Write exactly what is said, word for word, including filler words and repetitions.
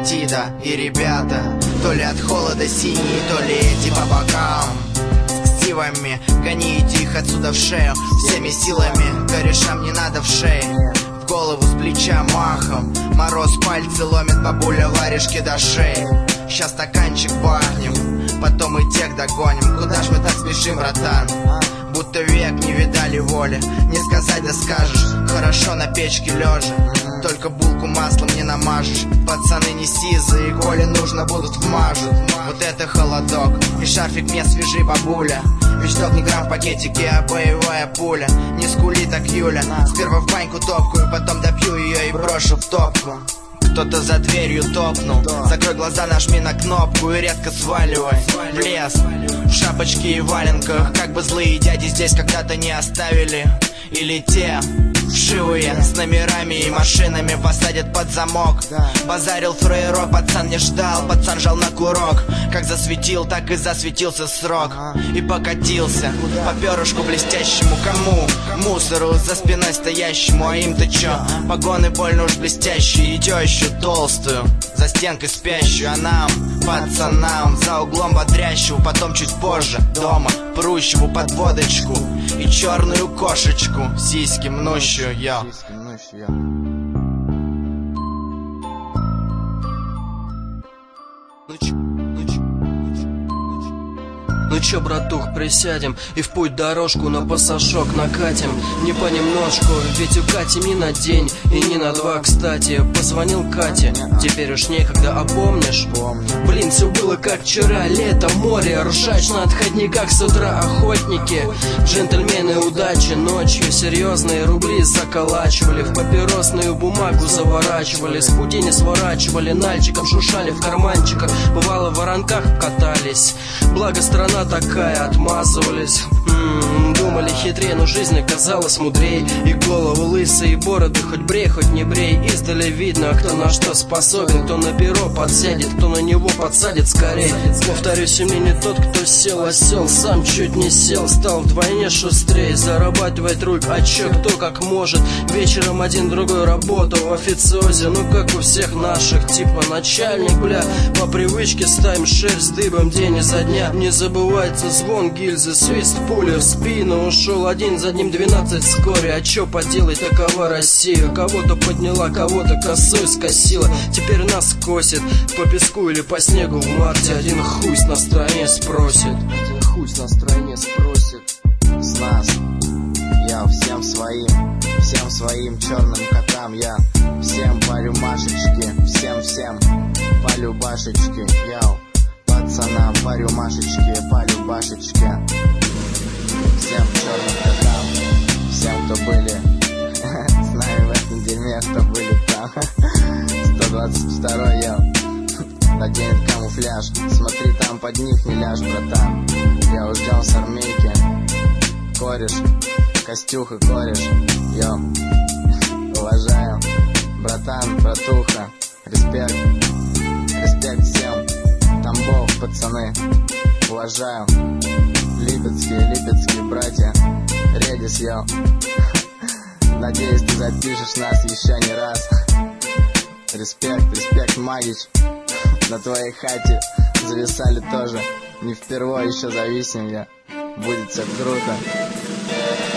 Тида и ребята, то ли от холода синие, то ли эти по бокам. С ксивами гоните их отсюда в шею, всеми силами, корешам не надо в шее. В голову с плеча махом, мороз пальцы ломит, бабуля варежки до шеи. Сейчас стаканчик бахнем, потом и тех догоним. Куда ж мы так спешим, братан? Будто век не видали воли. Не сказать да скажешь, хорошо на печке лежа. Только булку маслом не намажешь. Пацаны не сизые, коли нужно будут вмажут. Вот это холодок, и шарфик мне свежий, бабуля. Вещдок не грамм в пакетике, а боевая пуля. Не скули так, Юля, сперва в баньку топкую, потом допью ее и брошу в топку. Кто-то за дверью топнул, закрой глаза, нажми на кнопку и редко сваливай в лес. В шапочке и валенках, как бы злые дяди здесь когда-то не оставили. Или те вшивые с номерами и машинами посадят под замок. Базарил фрейрок, пацан не ждал, пацан жал на курок. Как засветил, так и засветился срок. И покатился по перышку блестящему. Кому? Мусору за спиной стоящему. А им-то чё? Погоны больно уж блестящие. И тещу толстую за стенкой спящую. А нам, пацанам, за углом бодрящего. Потом чуть позже дома прущего под водочку и черную кошечку, сиськи мнущую, я. Ну чё, братух, присядем и в путь дорожку на пассажок накатим. Не понемножку, ведь у Кати ни на день и ни на два, кстати. Позвонил Кате, теперь уж некогда, а помнишь? Блин, все было как вчера, лето, море, ржач на отходниках с утра, охотники. Джентльмены удачи, ночью серьезные рубли заколачивали, в папиросную бумагу заворачивали, с пути не сворачивали, нальчиком шуршали в карманчиках, бывало в воронках катались. Благо страна такая, отмазывались. М-м, думали хитрее, но жизнь оказалась мудрей. И головы лысые, и бороды хоть брей, хоть не брей. Издали видно, кто на что способен. Кто на перо подсядет, кто на него подсадит скорей. Повторюсь, мне не тот, кто сел, а сел, сам чуть не сел. Стал вдвойне шустрее, зарабатывать руль, а чё, кто как может. Вечером один другой работал в официозе. Ну как у всех наших, типа начальник, бля. По привычке ставим шерсть дыбом день изо дня. Не забывается звон гильзы, свист пули в спину. Ушел один, за ним двенадцать вскоре. А чё поделать, такова Россия. Кого-то подняла, кого-то косой скосила. Теперь нас косит по песку или по снегу в марте. Один хуй с настроения спросит. Один хуй с настроения спросит с нас. Я всем своим, всем своим черным котам. Я всем по рюмашечке, всем-всем по любашечке. Яу, пацанам по рюмашечке, по любашечке. Всем черным котам, всем, кто были с нами в этом дерьме, кто были там. Сто двадцать второй, я наденет камуфляж. Смотри, там под них не ляжь, братан. Я уж ждем с армейки. Кореш, Костюх и кореш. Йо, уважаю, братан, братуха. Респект, респект всем. Тамбов, пацаны, уважаю. Липецкие, липецкие братья. Редис, йо. Надеюсь, ты запишешь нас еще не раз. Респект, респект, Магич. На твоей хате зависали тоже. Не впервые еще зависим я. Будет все круто.